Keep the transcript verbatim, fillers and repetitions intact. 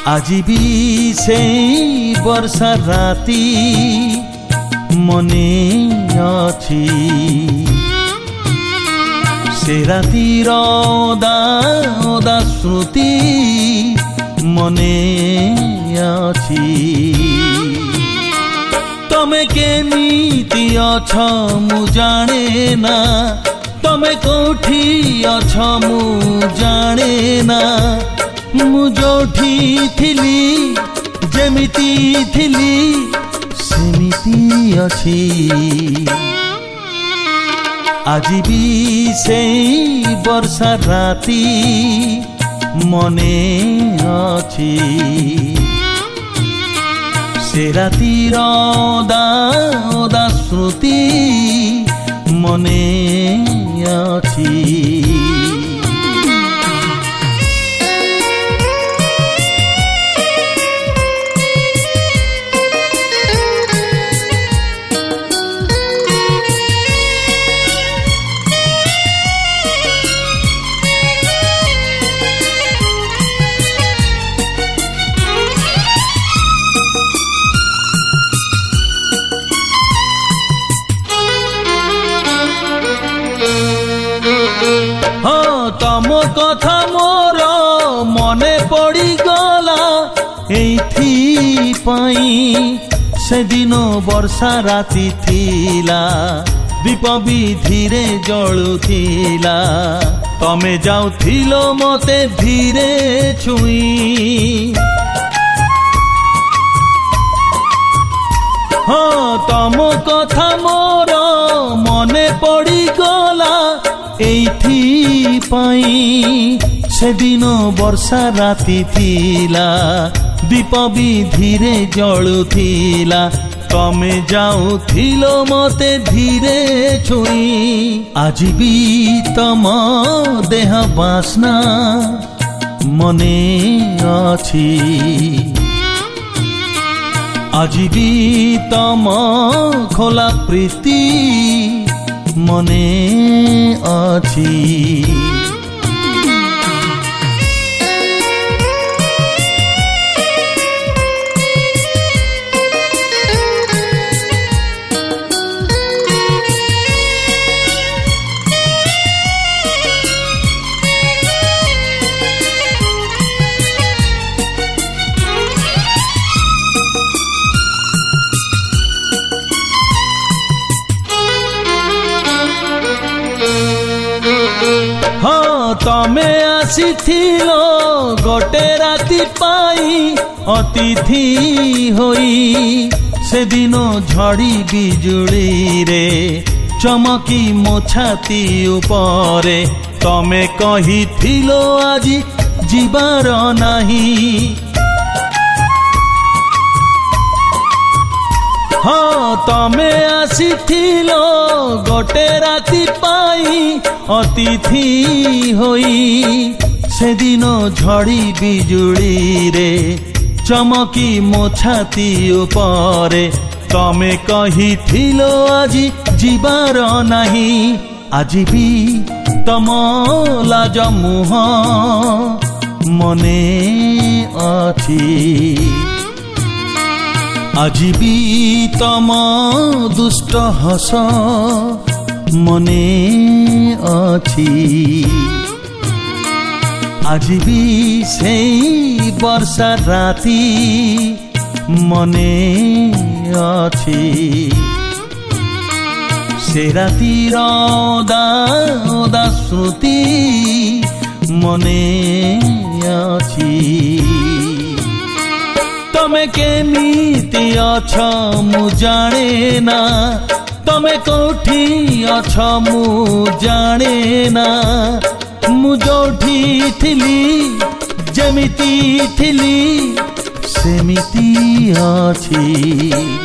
আজি भी सेई वर्षा राती मने अछि से रातिर ओदा ओदा स्मृति मने अछि तमे केमिति अछ मु जाने ना तमे कोठी अछ मु जाने ना मु जोठी थिली जेमिति थिली सेमिति अछि আজি भी सेई वर्षा राती मने अछि से रातिर ओदा ओदा स्मृति मने अछि तम कथा मोर मने पड़ी गला एथि पाई से दिन वर्षा राती थिला दीप भी धीरे जलुथिला तमे जाउथिलो मते धीरे छुई हाँ तम कथा मोर मने पड़ी गला एथि पाई से दिन वर्षा राती थिला दीप भी धीरे जलुथिला तमे जाउथिलो मते धीरे छुई আজি भी तम देह बासना मने अछि আজি भी तम खोला प्रीति मने अछि हाँ तमे आसीथिलो गोटे राती पाई अतिथि होई से दिनो झड़ी बिजुली रे चमकी मो छाती उपरे तमे कहिथिलो आजी जीवार नाही हाँ तमे आसीथिलो गोटे राती पाई अतिथि होई से दिनो झड़ी बिजुली रे चमकी मो छाती उपरे तमे कहिथिलो आजी जीवार नाही আজি भी तम लाज मुह मने अछि আজি भी तम दुष्ट हस मने अछि আজি भी सेई वर्षा राती मने अछि से रातिर ओदा ओदा स्मृति मने अछि तमे केमिति अछ मु जाने ना तमे कोठी अछ मु जाने ना मु जोठी थिली जेमिति थिली सेमिति अछि।